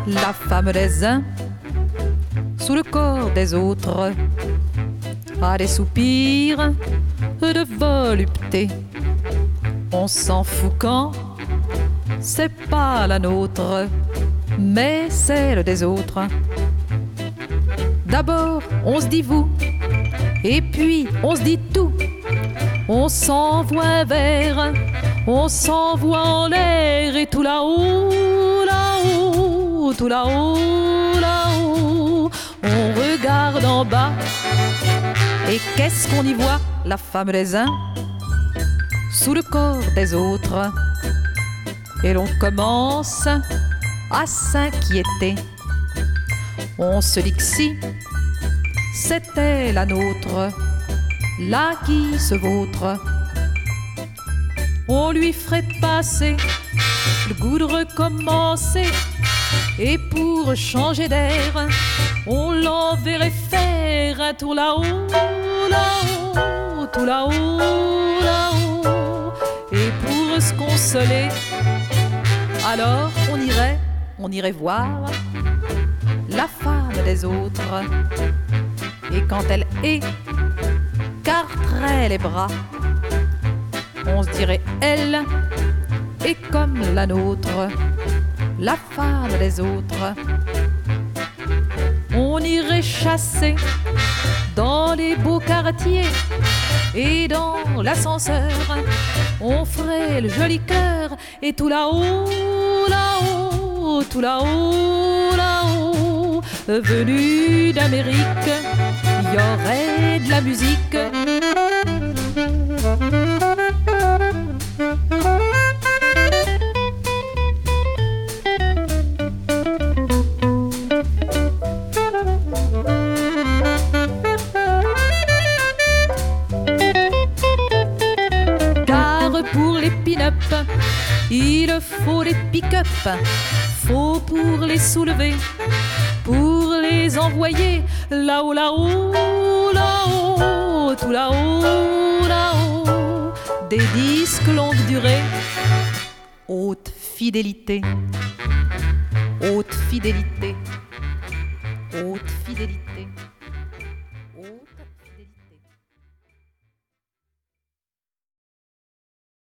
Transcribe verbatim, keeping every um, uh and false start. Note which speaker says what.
Speaker 1: la femme des uns sous le corps des autres a des soupirs de volupté. On s'en fout quand c'est pas la nôtre, mais celle des autres. D'abord, on se dit vous, et puis on se dit tout. On s'envoie un verre, on s'envoie en l'air, et tout là-haut, là-haut, tout là-haut, là-haut, on regarde en bas. Et qu'est-ce qu'on y voit? La femme des uns sous le corps des autres. Et l'on commence à s'inquiéter. On se dit que si c'était la nôtre, là qui se vautre, on lui ferait passer le goût de recommencer. Et pour changer d'air, on l'enverrait faire un tour là-haut, là-haut, tout là-haut, là-haut. Et pour se consoler, alors on irait, on irait voir la femme des autres. Et quand elle écarterait les bras, on se dirait elle est comme la nôtre, la femme des autres. On irait chasser dans les beaux quartiers, et dans l'ascenseur on ferait le joli cœur. Et tout là-haut, là-haut, tout là-haut, là-haut, venu d'Amérique, il y aurait de la musique. Pour les pin-up, il faut les pick-up. Faut pour les soulever, pour les envoyer là-haut, là-haut, là-haut, tout là-haut, là-haut. Des disques longue durée, haute fidélité, haute fidélité, haute fidélité.